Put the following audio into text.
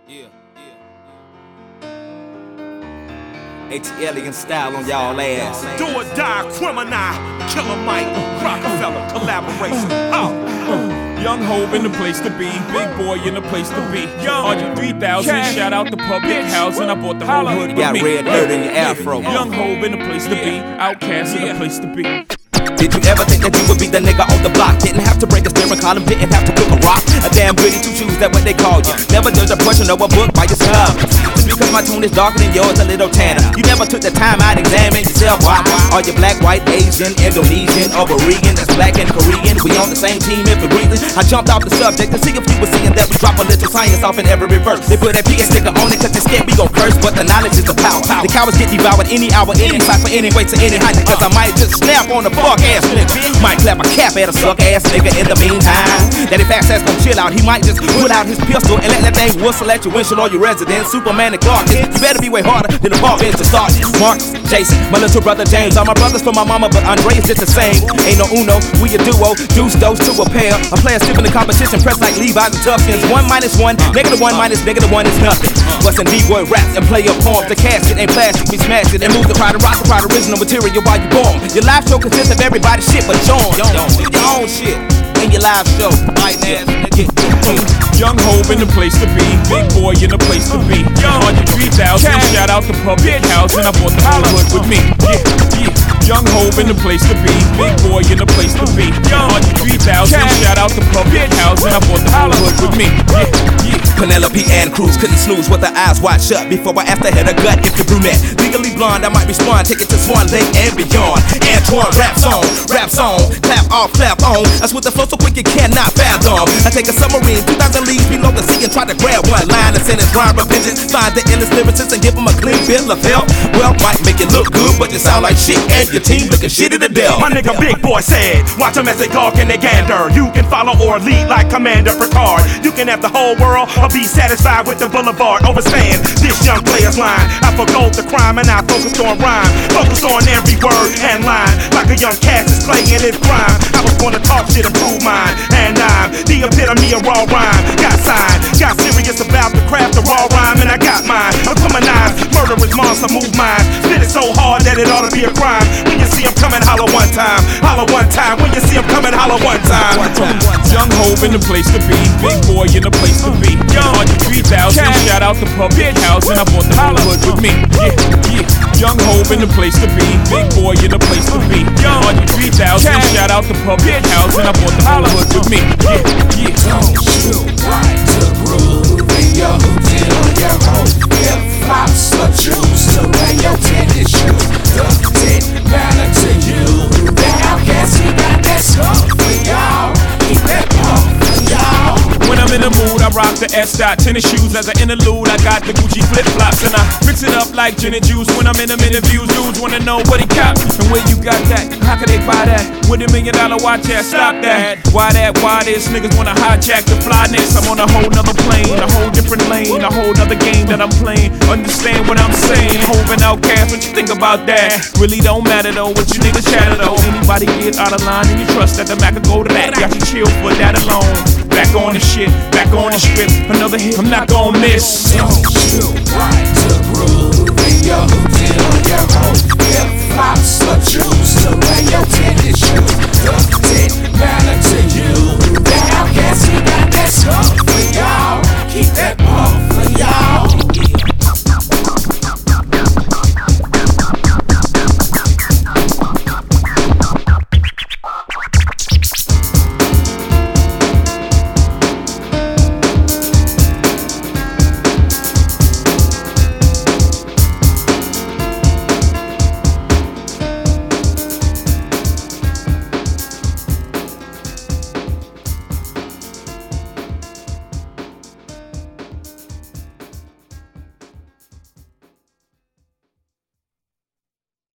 Alien style on y'all ass. Do or die, criminal, Killer Mike, Rockefeller collaboration. Young Hov in the place to be, big boy in the place to be. Young 3000, shout out the public housing. I bought the whole hood with got me. Red dirt in your afro. Young Hov in the place to be, Outcast in the place to be. Did you ever think that you would be the nigga on the block? Didn't have to break a steering column, didn't have to cook a rock. A damn goody two shoes, that what they call you. Never judge a person or a book by yourself. Just because my tune is darker than yours, a little tanner. You never took the time out to examine yourself. Why? Are you black, white, Asian, Indonesian, or Korean? That's black and Korean. We on the same team if we breathing. I jumped off the subject to see if you were seeing that we drop a little science off in every verse. They put that PS sticker on it cause they scared we gon' curse, but the knowledge is the power. The cowards get devoured any hour, any cipher, any way to any height. Cause I might just snap on the fuck ass nigga. Might clap a cap at a suck ass nigga in the meantime. Daddy Fast ass gon' chill out. He might just pull out his pistol and let that thing whistle at your windshield or your residence. Superman and Clark, you better be way harder than the ball bench to start. Marcus, Jason, my little brother James. All my brothers from my mama, but Andre is just the same. Ain't no uno, we a duo. Deuce those to a pair. A player skipping the competition, press like Levi's and Tuskins. 1 minus 1, negative 1 minus negative 1 is nothing. Bustin' D-boy raps and play your poems. The casket ain't plastic, we smash it and move the crowd and rock the crowd original material while you born. Your live show consists of everybody's shit but John. Do your own shit in your live show. Right ass nigga. Young Hov in the place to be, big boy in the place to be. 3000, shout out the public housing. I bought the whole hood with me. Young Hov in the place to be, big boy in the place to be. 3000, shout out the public housing. I bought the whole hood with me. Penelope and Cruz couldn't snooze with her eyes wide shut before I asked her head a gut if you're brunette. Legally blonde, I might respond, take it to Swan Lake and beyond. Antoine rap song, clap off, clap on. That's with the flow so quick you cannot fathom. I take a submarine 2,000 leagues below the sea and try to grab one line and send his rhyme repentance. Find the endless lyricists and give him a clean bill of health. Well, might make it look good, but you sound like shit and your team looking shitty to death. My nigga Big Boy said, watch them as they gawk and they gander. You can follow or lead like Commander Picard. You can have the whole world or be satisfied with the boulevard. Overstand this young player's line. I forgo the crime and I focused on rhyme. Focus on every word and line. Like a young Cassius playing his prime. I was gonna talk shit and prove mine. And I'm the epitome of raw rhyme. Got signed, got serious about the craft of raw rhyme. And I got mine. I'm criminalized, murderous monster, move mine. Spit it so hard that it ought to be a crime. When you see him coming, holler one time. Holler one time. When you see him coming, holler one time. Young Hov in the place to be, big boy in the place to be. 3000, shout out the public housing. I bought the whole hood with me. Young Hov in the place to be, big boy in the place to be. 3000, shout out the public housing. I bought the whole hood with me. Don't you like to groove in your hoodie or your home? Flip-flops or shoes to wear your tennis shoes. Does it matter to you? The Outcast, he got that stuff for y'all. Keep that pump for y'all. When I'm in the mood, I rock the S-Dot tennis shoes. As an interlude, I got the Gucci flip-flops. And I mix it up like gin and juice. When I'm in them interviews, dudes wanna know what he got and where you got that. How can they buy that? With $1 million watch at, stop that. Why that? Why this? Niggas wanna hijack the flyness. I'm on a whole nother plane, a whole different lane, a whole nother game that I'm playing. Understand what I'm saying? Hov and Outcast, what you think about that? Really don't matter though, what you niggas chatter though. Anybody get out of line and you trust that the Mac could go to that. Got you chill for that alone. Back on the shit, back on the script. Another hit, I'm not gon' miss. Don't you like to groove in your hoodie or your home? Flip-flops or shoes